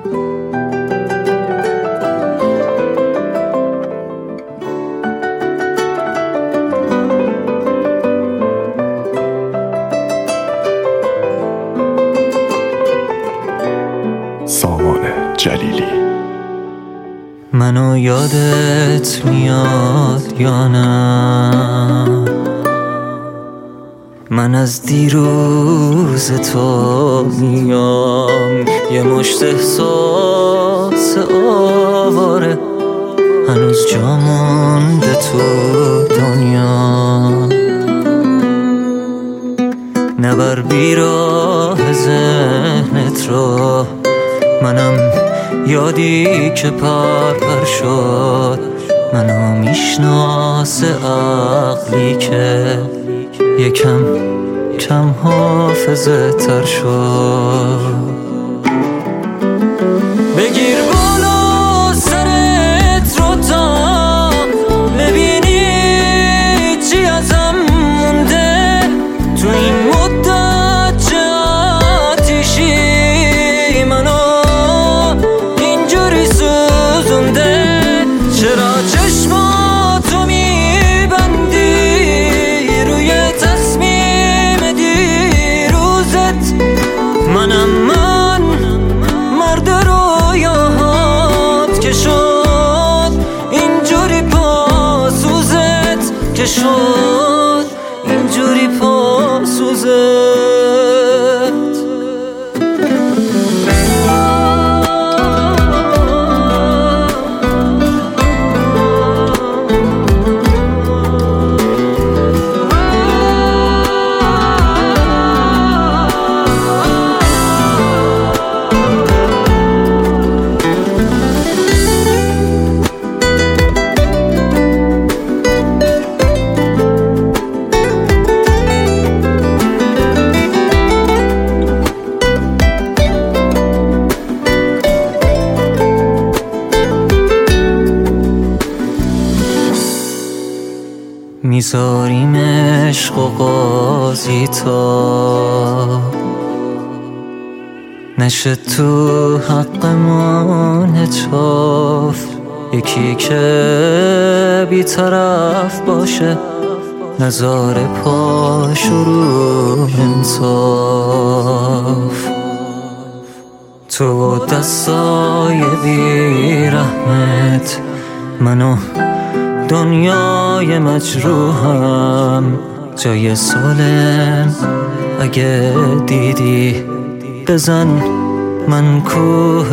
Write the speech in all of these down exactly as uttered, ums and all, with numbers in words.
سامان جلیلی. منو یادت میاد یا نه؟ من از دیروز تو میام، یه مشت احساس آواره هنوز جا مونده تو دنیا. نبر بیراه ذهنت رو، منم یادی که پر پر شد. منو میشناسه عقلی که یکم کم حافظه تر شد. بگیر بالا سرت رو تا ببینی چی ازم مونده تو این مدت چه آتیشی منو اینجوری سوزونده. چرا چشماتو میبندی روی تصمیم دیروزت؟ منم من مرد رویاهات که شد اینجوری پاسوزت، که شد اینجوری پاسوزت. میذاریم عشق و قاضی تا نشه تو حقمون اتفاف. یکی که بی‌طرف باشه نذاره پاش رو انصاف. تو دستای بی‌رحمت منو دنیای مجروحم جای سالم اگه دیدی بزن من کوه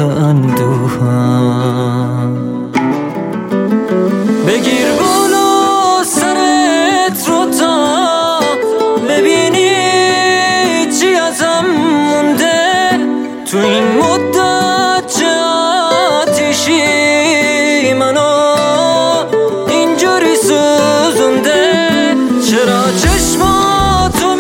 اندوهم. بگیر بالا سرت رو تا ببینی چی ازم مونده تو این مدت چه آتیشی منو سوزونده. چرا چشماتو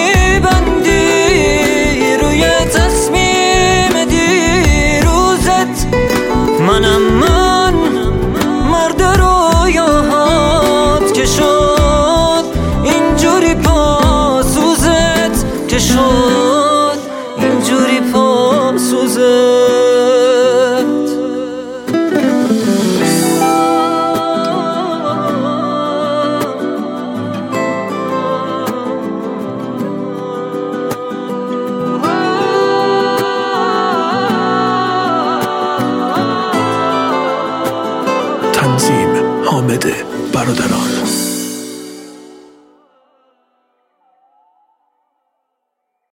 میبندی روی تصمیم دیروزت؟ منم من مرد رویاهات که شد اینجوری پاسوزت، که شد اینجوری پاسوزت. تنظیم حامد برادران.